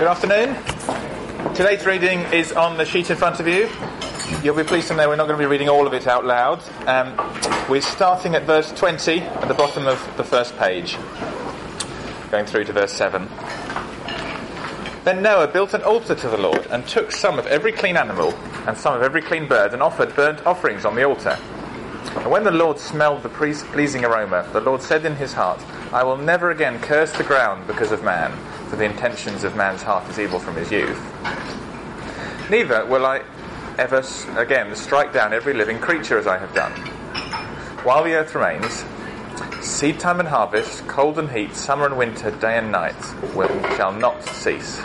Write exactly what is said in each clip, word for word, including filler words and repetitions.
Good afternoon. Today's reading is on the sheet in front of you. You'll be pleased to know we're not going to be reading all of it out loud. Um, we're starting at verse twenty at the bottom of the first page, going through to verse seven. Then Noah built an altar to the Lord and took some of every clean animal and some of every clean bird and offered burnt offerings on the altar. And when the Lord smelled the pleasing aroma, the Lord said in his heart, I will never again curse the ground because of man, for the intentions of man's heart is evil from his youth. Neither will I ever again strike down every living creature as I have done. While the earth remains, seed time and harvest, cold and heat, summer and winter, day and night, will, shall not cease.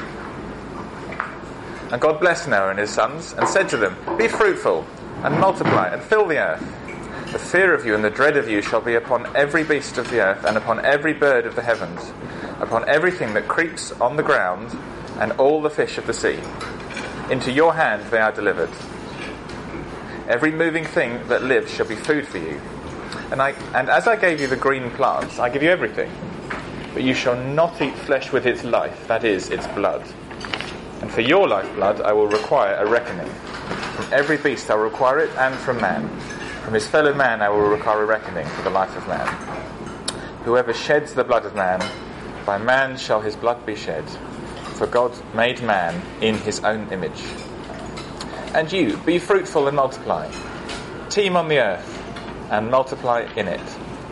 And God blessed Noah and his sons, and said to them, Be fruitful, and multiply, and fill the earth. The fear of you and the dread of you shall be upon every beast of the earth, and upon every bird of the heavens, upon everything that creeps on the ground, and all the fish of the sea. Into your hand they are delivered. Every moving thing that lives shall be food for you. And I, and as I gave you the green plants, I give you everything. But you shall not eat flesh with its life, that is, its blood. And for your lifeblood I will require a reckoning. From every beast I will require it, and from man. From his fellow man I will require a reckoning for the life of man. Whoever sheds the blood of man, by man shall his blood be shed. For God made man in his own image. And you, be fruitful and multiply. Teem on the earth, and multiply in it.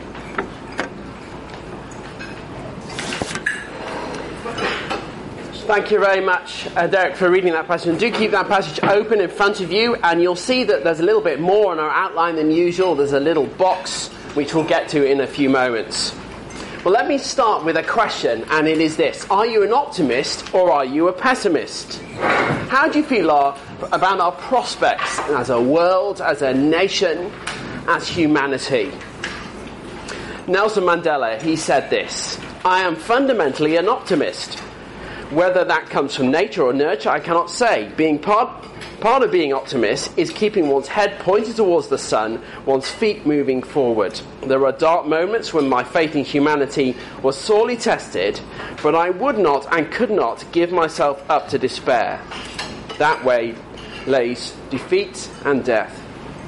Thank you very much, uh, Derek, for reading that passage. And do keep that passage open in front of you, and you'll see that there's a little bit more on our outline than usual. There's a little box, which we'll get to in a few moments. Well, let me start with a question, and it is this. Are you an optimist, or are you a pessimist? How do you feel our, about our prospects as a world, as a nation, as humanity? Nelson Mandela, he said this, I am fundamentally an optimist. Whether that comes from nature or nurture, I cannot say. Being part, part of being optimist is keeping one's head pointed towards the sun, one's feet moving forward. There are dark moments when my faith in humanity was sorely tested, but I would not and could not give myself up to despair. That way lays defeat and death.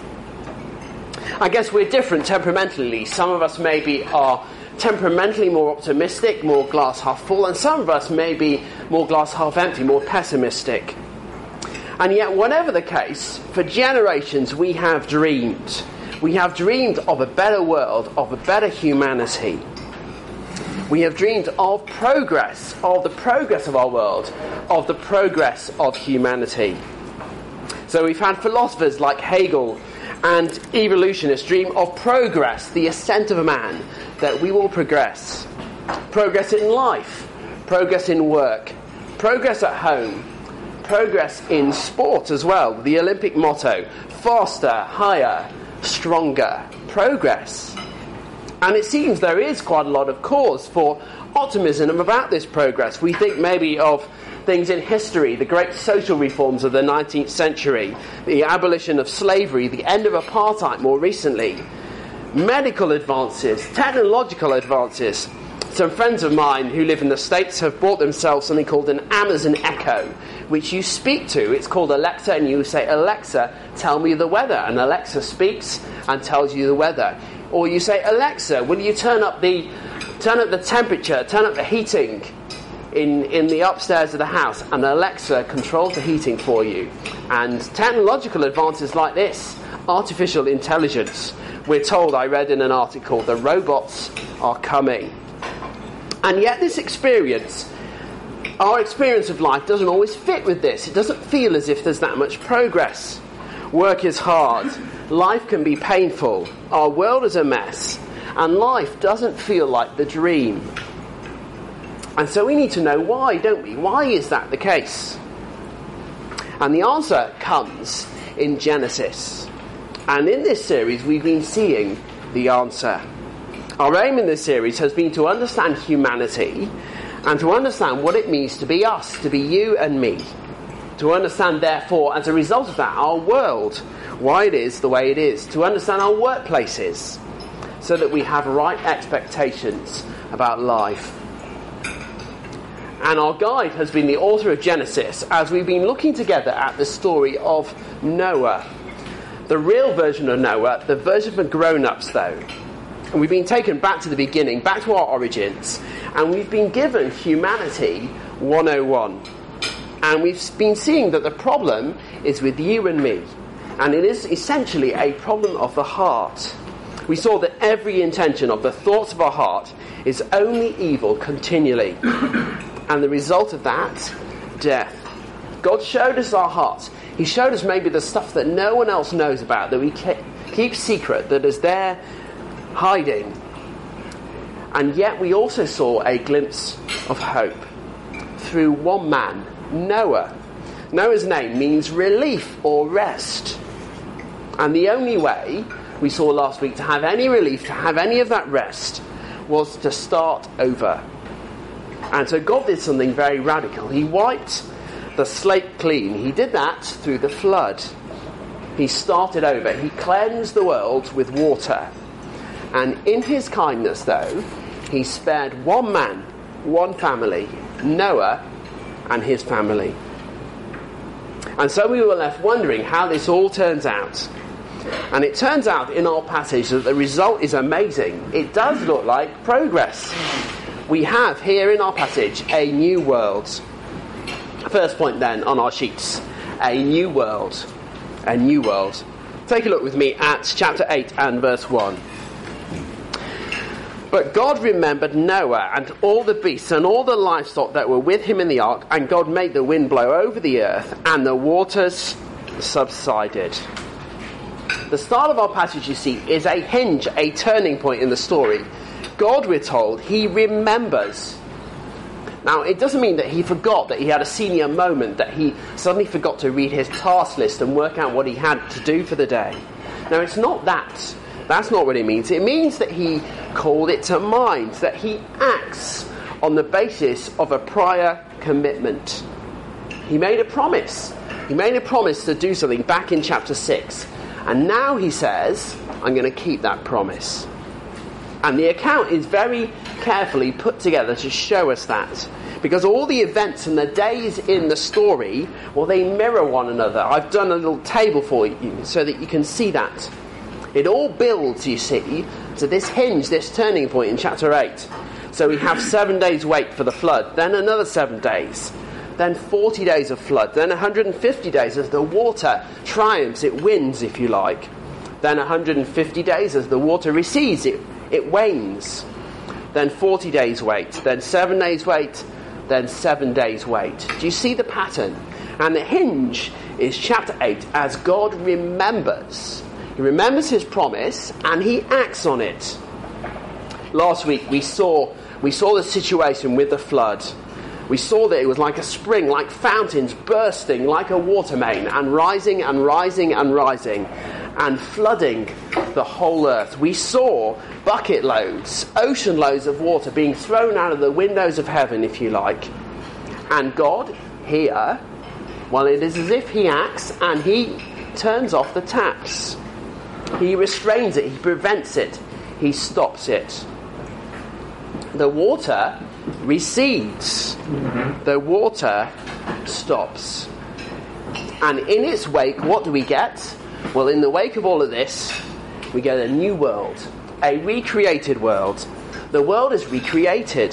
I guess we're different temperamentally. Some of us maybe are temperamentally more optimistic, more glass half full, and some of us may be more glass half empty, more pessimistic. And yet, whatever the case, for generations we have dreamed. We have dreamed of a better world, of a better humanity. We have dreamed of progress, of the progress of our world, of the progress of humanity. So we've had philosophers like Hegel and evolutionists dream of progress, the ascent of a man, that we will progress. Progress in life, progress in work, progress at home, progress in sport as well. The Olympic motto, faster, higher, stronger, progress. And it seems there is quite a lot of cause for optimism about this progress. We think maybe of things in history, the great social reforms of the nineteenth century, the abolition of slavery, the end of apartheid more recently, medical advances, technological advances. Some friends of mine who live in the States have bought themselves something called an Amazon Echo, which you speak to. It's called Alexa, and you say, Alexa, tell me the weather. And Alexa speaks and tells you the weather. Or you say, Alexa, will you turn up the turn up the temperature, turn up the heating in, in the upstairs of the house, and Alexa controls the heating for you. And technological advances like this, artificial intelligence, we're told, I read in an article, the robots are coming. And yet this experience, our experience of life doesn't always fit with this. It doesn't feel as if there's that much progress. Work is hard. Life can be painful. Our world is a mess. And life doesn't feel like the dream. And so we need to know why, don't we? Why is that the case? And the answer comes in Genesis. And in this series, we've been seeing the answer. Our aim in this series has been to understand humanity and to understand what it means to be us, to be you and me. To understand, therefore, as a result of that, our world, why it is the way it is. To understand our workplaces, so that we have right expectations about life. And our guide has been the author of Genesis, as we've been looking together at the story of Noah. The real version of Noah, the version for grown-ups though. And we've been taken back to the beginning, back to our origins, and we've been given Humanity one oh one. And we've been seeing that the problem is with you and me. And it is essentially a problem of the heart. We saw that every intention of the thoughts of our heart is only evil continually. And the result of that, death. God showed us our hearts. He showed us maybe the stuff that no one else knows about, that we keep secret, that is there hiding. And yet we also saw a glimpse of hope through one man, Noah. Noah's name means relief or rest. And the only way we saw last week to have any relief, to have any of that rest, was to start over. And so God did something very radical. He wiped the slate clean. He did that through the flood. He started over. He cleansed the world with water. And in his kindness, though, he spared one man, one family, Noah and his family. And so we were left wondering how this all turns out. And it turns out in our passage that the result is amazing. It does look like progress. We have here in our passage a new world. First point then on our sheets. A new world. A new world. Take a look with me at chapter eight and verse one. But God remembered Noah and all the beasts and all the livestock that were with him in the ark, and God made the wind blow over the earth, and the waters subsided. The start of our passage, you see, is a hinge, a turning point in the story. God, we're told, he remembers. Now, it doesn't mean that he forgot, that he had a senior moment, that he suddenly forgot to read his task list and work out what he had to do for the day. No, it's not that. That's not what it means. It means that he called it to mind, that he acts on the basis of a prior commitment. He made a promise. He made a promise to do something back in chapter six. And now he says, I'm going to keep that promise. And the account is very carefully put together to show us that. Because all the events and the days in the story, well, they mirror one another. I've done a little table for you so that you can see that. It all builds, you see, to this hinge, this turning point in chapter eight. So we have seven days wait for the flood, then another seven days, then forty days of flood, then one hundred fifty days as the water triumphs, it wins, if you like. Then one hundred fifty days as the water recedes, it, it wanes. Then forty days wait, then seven days wait, then seven days wait. Do you see the pattern? And the hinge is chapter eight as God remembers. He remembers his promise and he acts on it. Last week we saw we saw the situation with the flood. We saw that it was like a spring, like fountains bursting like a water main and rising and rising and rising and flooding the whole earth. We saw bucket loads, ocean loads of water being thrown out of the windows of heaven, if you like. And God here, well, it is as if he acts and he turns off the taps. He restrains it, he prevents it, he stops it. The water recedes. The water stops. And in its wake, what do we get? Well, in the wake of all of this, we get a new world, a recreated world. The world is recreated.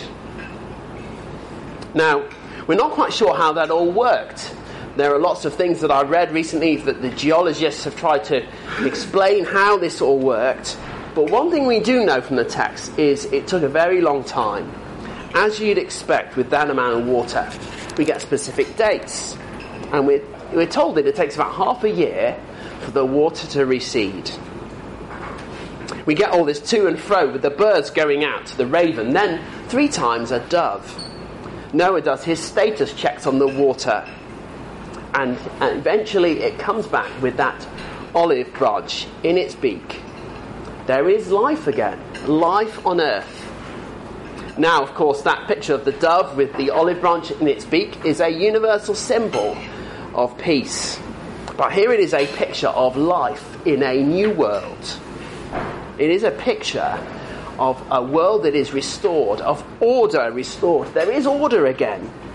Now, we're not quite sure how that all worked. There are lots of things that I've read recently that the geologists have tried to explain how this all worked. But one thing we do know from the text is it took a very long time. As you'd expect with that amount of water, we get specific dates. And we're, we're told that it takes about half a year for the water to recede. We get all this to and fro with the birds going out, the raven, then three times a dove. Noah does his status checks on the water. And, and eventually it comes back with that olive branch in its beak. There is life again, life on earth. Now, of course, that picture of the dove with the olive branch in its beak is a universal symbol of peace. But here it is a picture of life in a new world. It is a picture of a world that is restored, of order restored. There is order again.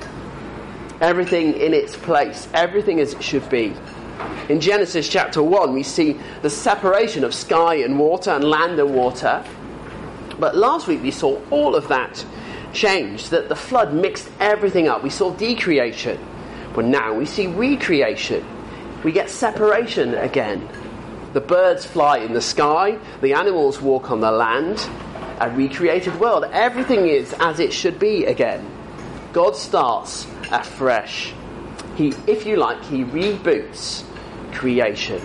Everything in its place, everything as it should be. In Genesis chapter one, we see the separation of sky and water and land and water. But last week we saw all of that change, that the flood mixed everything up. We saw decreation. But now we see recreation. We get separation again. The birds fly in the sky, the animals walk on the land. A recreated world. Everything is as it should be again. God starts afresh. He, if you like, he reboots creation.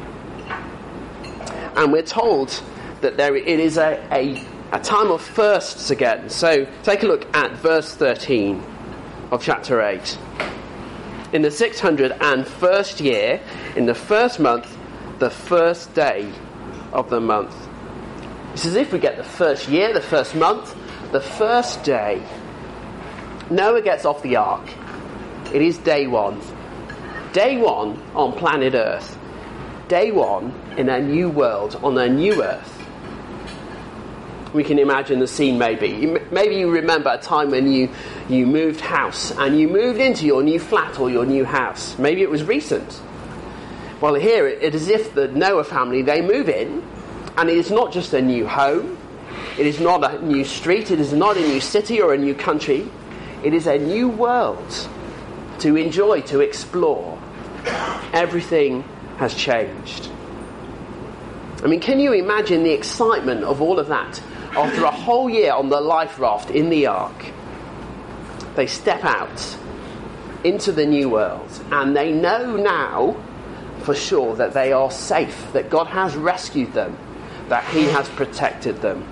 And we're told that there it is a, a, a time of firsts again. So take a look at verse thirteen of chapter eight. In the six hundred first year, in the first month, the first day of the month. It's as if we get the first year, the first month, the first day. Noah gets off the ark. It is day one. Day one on planet Earth. Day one in a new world, on a new Earth. We can imagine the scene maybe. Maybe you remember a time when you, you moved house and you moved into your new flat or your new house. Maybe it was recent. Well, here it is as if the Noah family, they move in. And it is not just a new home, it is not a new street, it is not a new city or a new country. It is a new world to enjoy, to explore. Everything has changed. I mean, can you imagine the excitement of all of that after a whole year on the life raft in the ark? They step out into the new world and they know now for sure that they are safe, that God has rescued them, that he has protected them.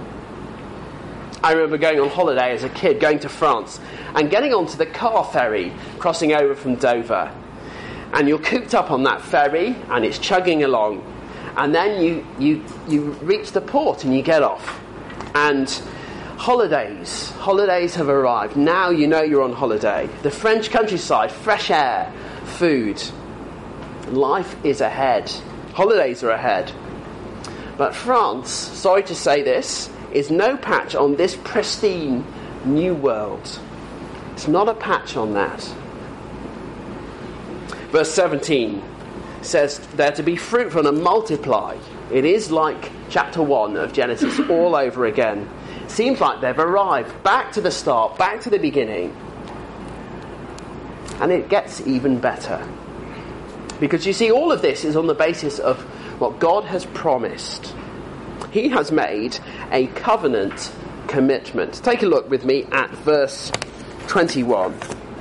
I remember going on holiday as a kid, going to France, and getting onto the car ferry, crossing over from Dover. And you're cooped up on that ferry, and it's chugging along. And then you, you, you reach the port, and you get off. And holidays, holidays have arrived. Now you know you're on holiday. The French countryside, fresh air, food. Life is ahead. Holidays are ahead. But France, sorry to say this, is no patch on this pristine new world. It's not a patch on that. Verse seventeen says they're to be fruitful and multiply. It is like chapter one of Genesis all over again. Seems like they've arrived back to the start, back to the beginning. And it gets even better. Because you see, all of this is on the basis of what God has promised. He has made a covenant commitment. Take a look with me at verse twenty-one.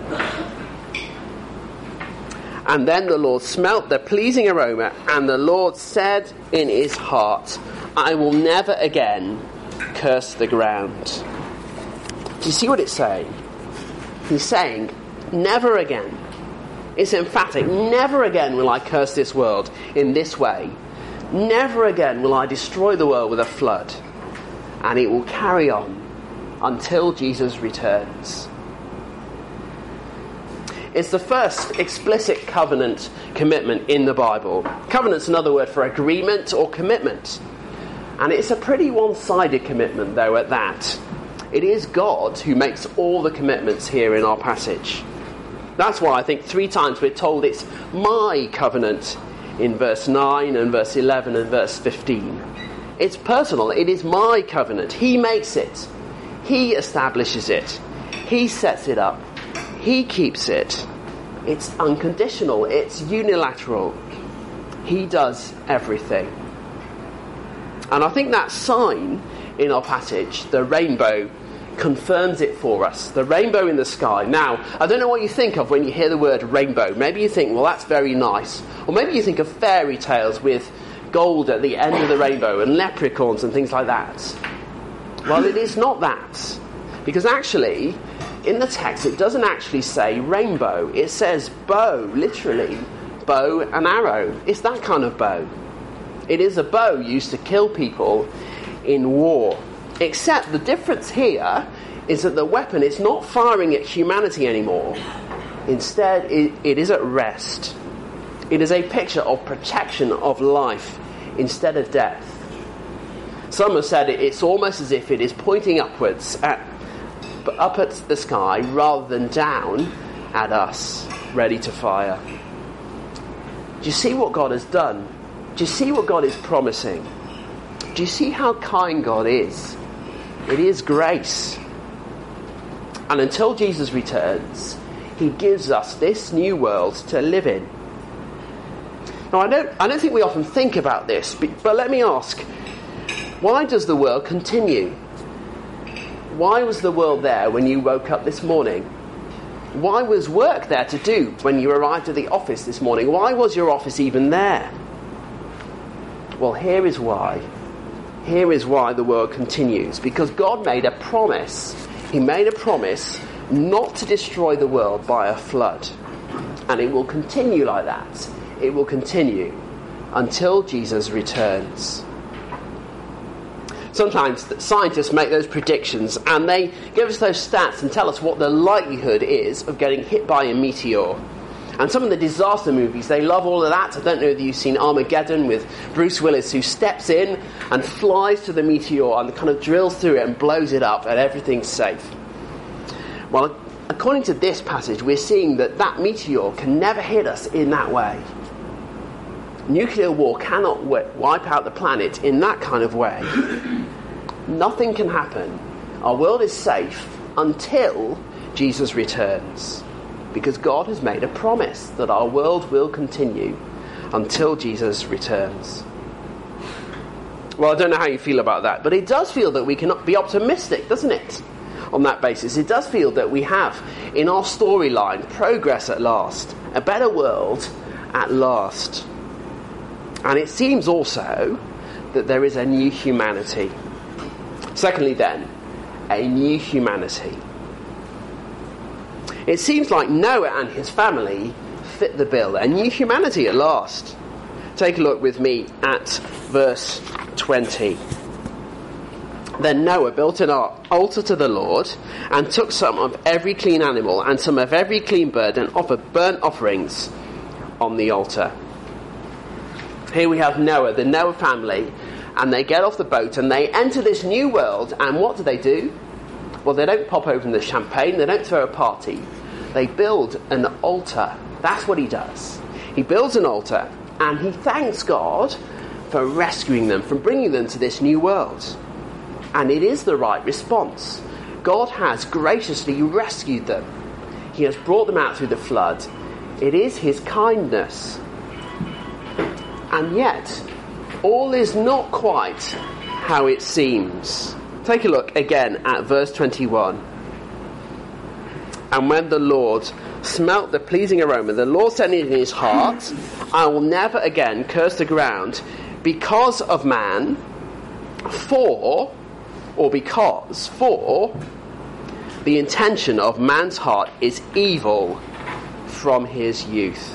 And then the Lord smelt the pleasing aroma, and the Lord said in his heart, I will never again curse the ground. Do you see what it's saying? He's saying, never again. It's emphatic. Never again will I curse this world in this way. Never again will I destroy the world with a flood. And it will carry on until Jesus returns. It's the first explicit covenant commitment in the Bible. Covenant's another word for agreement or commitment. And it's a pretty one-sided commitment, though, at that. It is God who makes all the commitments here in our passage. That's why I think three times we're told it's my covenant in verse nine and verse eleven and verse fifteen. It's personal. It is my covenant. He makes it. He establishes it. He sets it up. He keeps it. It's unconditional. It's unilateral. He does everything. And I think that sign in our passage, the rainbow, confirms it for us. The rainbow in the sky. Now, I don't know what you think of when you hear the word rainbow. Maybe you think, well, that's very nice. Or maybe you think of fairy tales with gold at the end of the rainbow and leprechauns and things like that. Well, it is not that. Because actually, in the text, it doesn't actually say rainbow. It says bow, literally. Bow and arrow. It's that kind of bow. It is a bow used to kill people in war. Except the difference here is that the weapon is not firing at humanity anymore. Instead, it, it is at rest. It is a picture of protection of life instead of death. Some have said it, it's almost as if it is pointing upwards, at, up at the sky rather than down, at us, ready to fire. Do you see what God has done? Do you see what God is promising? Do you see how kind God is? It is grace. And until Jesus returns, he gives us this new world to live in. Now, I don't, I don't think we often think about this, but, but let me ask, why does the world continue? Why was the world there when you woke up this morning? Why was work there to do when you arrived at the office this morning? Why was your office even there? Well, here is why. Here is why the world continues. Because God made a promise. He made a promise not to destroy the world by a flood. And it will continue like that. It will continue until Jesus returns. Sometimes scientists make those predictions and they give us those stats and tell us what the likelihood is of getting hit by a meteor. And some of the disaster movies, they love all of that. I don't know if you've seen Armageddon with Bruce Willis, who steps in and flies to the meteor and kind of drills through it and blows it up and everything's safe. Well, according to this passage, we're seeing that that meteor can never hit us in that way. Nuclear war cannot wipe out the planet in that kind of way. Nothing can happen. Our world is safe until Jesus returns. Because God has made a promise that our world will continue until Jesus returns. Well, I don't know how you feel about that, but it does feel that we can be optimistic, doesn't it? On that basis, it does feel that we have, in our storyline, progress at last, a better world at last. And it seems also that there is a new humanity. Secondly then, a new humanity. It seems like Noah and his family fit the bill. A new humanity at last. Take a look with me at verse twenty. Then Noah built an altar to the Lord and took some of every clean animal and some of every clean bird and offered burnt offerings on the altar. Here we have Noah, the Noah family, and they get off the boat and they enter this new world, and what do they do? Well, they don't pop open the champagne, they don't throw a party. They build an altar. That's what he does. He builds an altar and he thanks God for rescuing them, for bringing them to this new world. And it is the right response. God has graciously rescued them. He has brought them out through the flood. It is his kindness. And yet, all is not quite how it seems. Take a look again at verse twenty-one. And when the Lord smelt the pleasing aroma, the Lord said in his heart, I will never again curse the ground because of man, for, or because, for, the intention of man's heart is evil from his youth.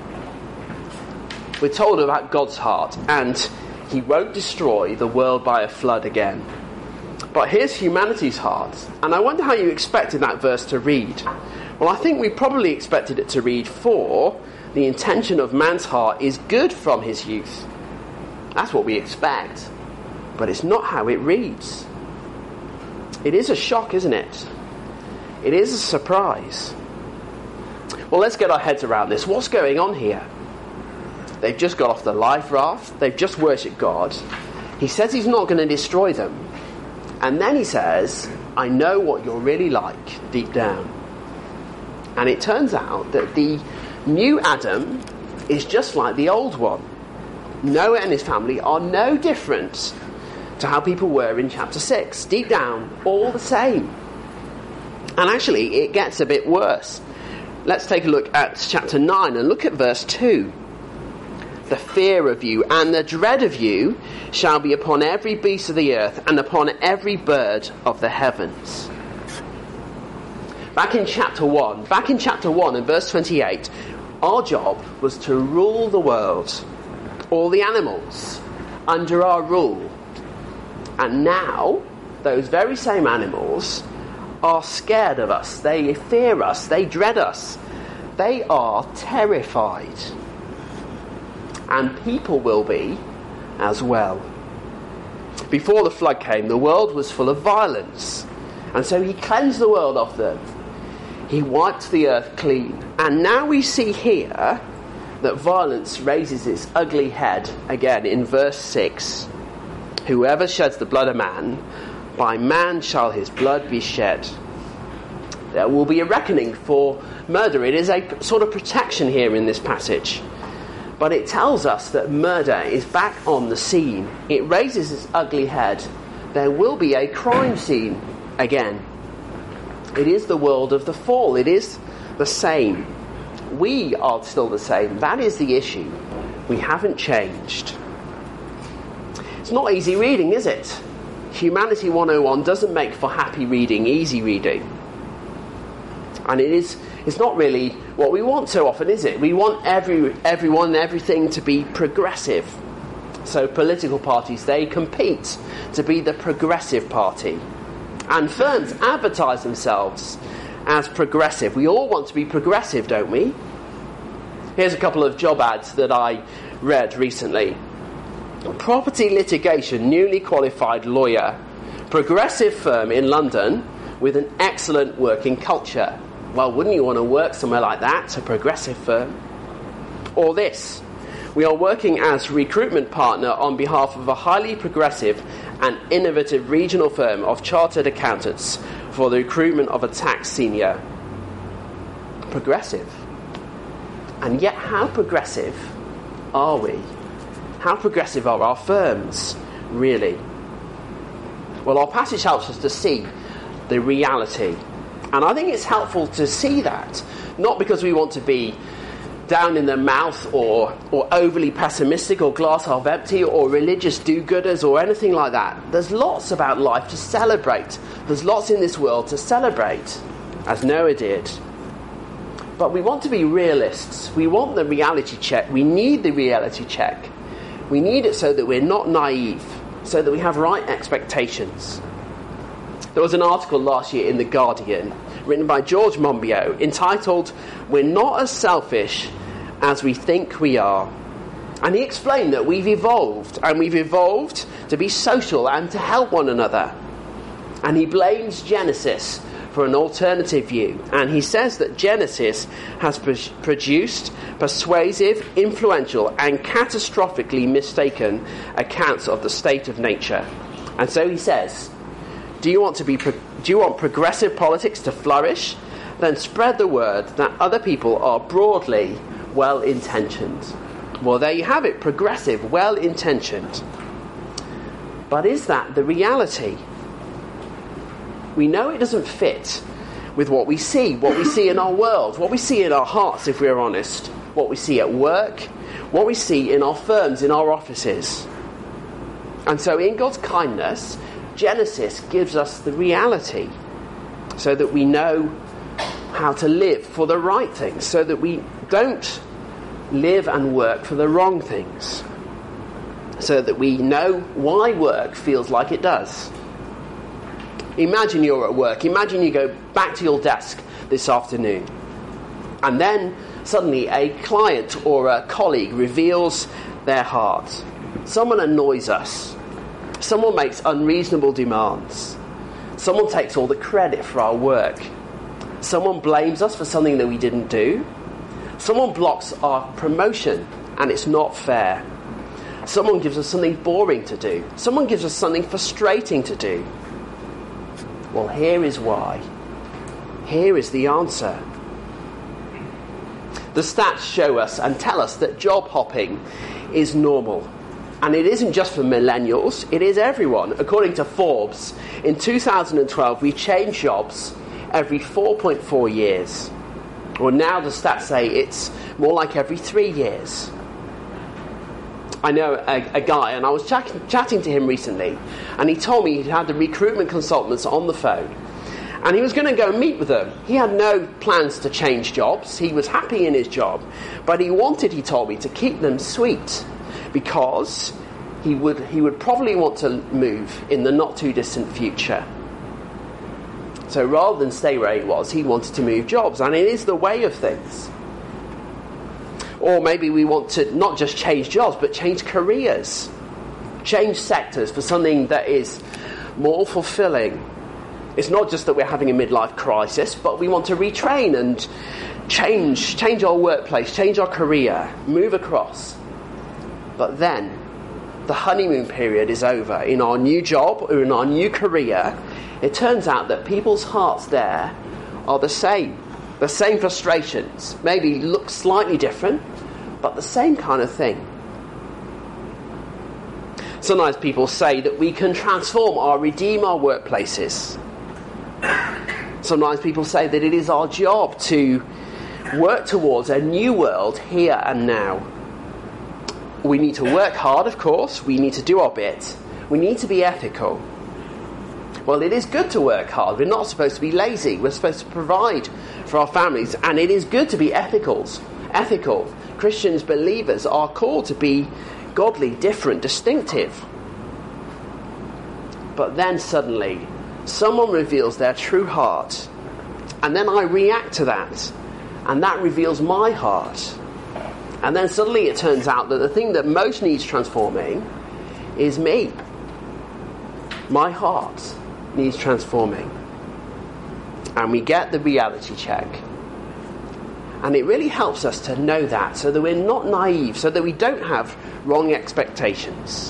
We're told about God's heart, and he won't destroy the world by a flood again. But here's humanity's heart, and I wonder how you expected that verse to read. Well, I think we probably expected it to read, for the intention of man's heart is good from his youth. That's what we expect, but it's not how it reads. It is a shock, isn't it? It is a surprise. Well, let's get our heads around this. What's going on here? They've just got off the life raft. They've just worshipped God. He says he's not going to destroy them. And then he says, I know what you're really like deep down. And it turns out that the new Adam is just like the old one. Noah and his family are no different to how people were in chapter six. Deep down, all the same. And actually, it gets a bit worse. Let's take a look at chapter nine and look at verse two. The fear of you and the dread of you shall be upon every beast of the earth and upon every bird of the heavens. Back in chapter one, back in chapter one and verse twenty-eight, our job was to rule the world, all the animals, under our rule. And now, those very same animals are scared of us. They fear us. They dread us. They are terrified. And people will be as well. Before the flood came, the world was full of violence. And so he cleansed the world of them. He wiped the earth clean. And now we see here that violence raises its ugly head again in verse six. Whoever sheds the blood of man, by man shall his blood be shed. There will be a reckoning for murder. It is a sort of protection here in this passage. But it tells us that murder is back on the scene. It raises its ugly head. There will be a crime scene again. It is the world of the fall. It is the same. We are still the same. That is the issue. We haven't changed. It's not easy reading, is it? Humanity one oh one doesn't make for happy reading, easy reading. And it is, it's not really what we want so often, is it? We want every everyone and everything to be progressive. So political parties, they compete to be the progressive party. And firms advertise themselves as progressive. We all want to be progressive, don't we? Here's a couple of job ads that I read recently. Property litigation, newly qualified lawyer, progressive firm in London with an excellent working culture. Well, wouldn't you want to work somewhere like that, a progressive firm? Or this, we are working as recruitment partner on behalf of a highly progressive and innovative regional firm of chartered accountants for the recruitment of a tax senior. Progressive. And yet, how progressive are we? How progressive are our firms, really? Well, our passage helps us to see the reality. And I think it's helpful to see that, not because we want to be down in the mouth or, or overly pessimistic or glass half empty or religious do-gooders or anything like that. There's lots about life to celebrate. There's lots in this world to celebrate, as Noah did. But we want to be realists. We want the reality check. We need the reality check. We need it so that we're not naive, so that we have right expectations. There was an article last year in The Guardian, written by George Monbiot, entitled, "We're Not as Selfish as We Think We Are." And he explained that we've evolved, and we've evolved to be social and to help one another. And he blames Genesis for an alternative view. And he says that Genesis has pr- produced persuasive, influential, and catastrophically mistaken accounts of the state of nature. And so he says, Do you want to be? Pro- do you want progressive politics to flourish? Then spread the word that other people are broadly well-intentioned. Well, there you have it, progressive, well-intentioned. But is that the reality? We know it doesn't fit with what we see, what we see in our world, what we see in our hearts, if we're honest, what we see at work, what we see in our firms, in our offices. And so in God's kindness, Genesis gives us the reality so that we know how to live for the right things, so that we don't live and work for the wrong things, so that we know why work feels like it does. Imagine you're at work. Imagine you go back to your desk this afternoon, and then suddenly a client or a colleague reveals their heart. Someone annoys us. Someone makes unreasonable demands. Someone takes all the credit for our work. Someone blames us for something that we didn't do. Someone blocks our promotion, and it's not fair. Someone gives us something boring to do. Someone gives us something frustrating to do. Well, here is why. Here is the answer. The stats show us and tell us that job hopping is normal. And it isn't just for millennials, it is everyone. According to Forbes, in two thousand twelve, we changed jobs every four point four years. Well, now the stats say it's more like every three years. I know a, a guy, and I was chat- chatting to him recently, and he told me he had the recruitment consultants on the phone, and he was going to go meet with them. He had no plans to change jobs. He was happy in his job, but he wanted, he told me, to keep them sweet, because he would he would probably want to move in the not too distant future. So rather than stay where he was, he wanted to move jobs, and it is the way of things. Or maybe we want to not just change jobs, but change careers. Change sectors for something that is more fulfilling. It's not just that we're having a midlife crisis, but we want to retrain and change, change our workplace, change our career, move across. But then, the honeymoon period is over. In our new job or in our new career, it turns out that people's hearts there are the same. The same frustrations, maybe look slightly different, but the same kind of thing. Sometimes people say that we can transform or redeem our workplaces. Sometimes people say that it is our job to work towards a new world here and now. We need to work hard, of course. We need to do our bit. We need to be ethical. Well, it is good to work hard. We're not supposed to be lazy. We're supposed to provide for our families. And it is good to be ethicals. Ethical. Christians, believers, are called to be godly, different, distinctive. But then suddenly, someone reveals their true heart. And then I react to that. And that reveals my heart. And then suddenly it turns out that the thing that most needs transforming is me. My heart needs transforming. And we get the reality check. And it really helps us to know that, so that we're not naive, so that we don't have wrong expectations.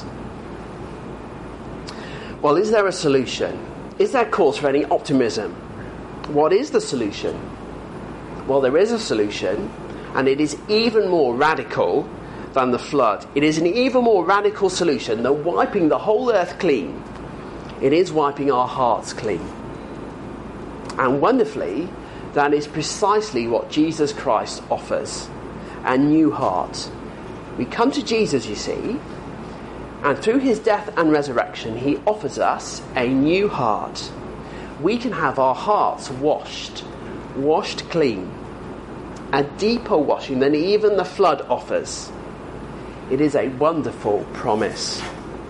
Well, is there a solution? Is there cause for any optimism? What is the solution? Well, there is a solution, and it is even more radical than the flood. It is an even more radical solution than wiping the whole earth clean. It is wiping our hearts clean. And wonderfully, that is precisely what Jesus Christ offers. A new heart. We come to Jesus, you see, and through his death and resurrection, he offers us a new heart. We can have our hearts washed, washed clean. A deeper washing than even the flood offers. It is a wonderful promise.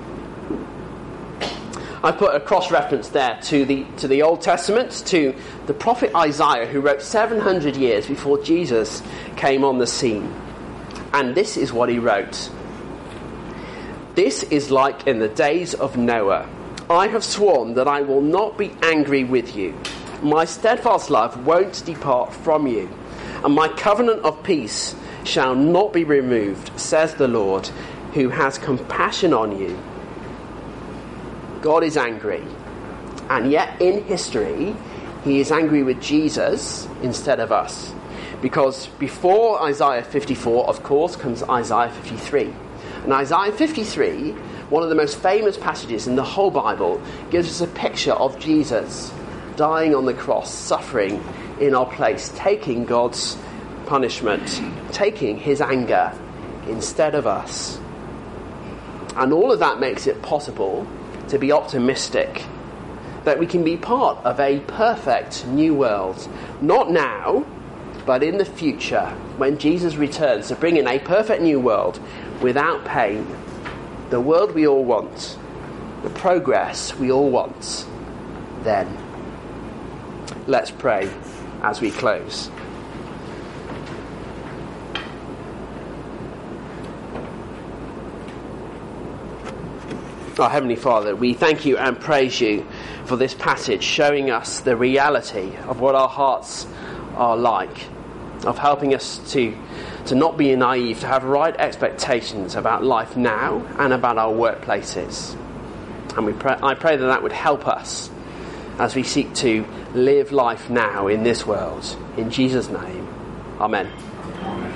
I put a cross-reference there to the to the Old Testament, to the prophet Isaiah, who wrote seven hundred years before Jesus came on the scene. And this is what he wrote. This is like in the days of Noah. I have sworn that I will not be angry with you. My steadfast love won't depart from you. And my covenant of peace shall not be removed, says the Lord, who has compassion on you. God is angry. And yet in history, he is angry with Jesus instead of us. Because before Isaiah fifty-four, of course, comes Isaiah fifty-three. And Isaiah fifty-three, one of the most famous passages in the whole Bible, gives us a picture of Jesus dying on the cross, suffering in our place, taking God's punishment, taking his anger instead of us. And all of that makes it possible to be optimistic that we can be part of a perfect new world. Not now, but in the future, when Jesus returns to bring in a perfect new world without pain. The world we all want, the progress we all want, then. Let's pray as we close. Our Heavenly Father, we thank you and praise you for this passage, showing us the reality of what our hearts are like, of helping us to, to not be naive, to have right expectations about life now and about our workplaces. And we pray, I pray that that would help us as we seek to live life now in this world. In Jesus' name, amen.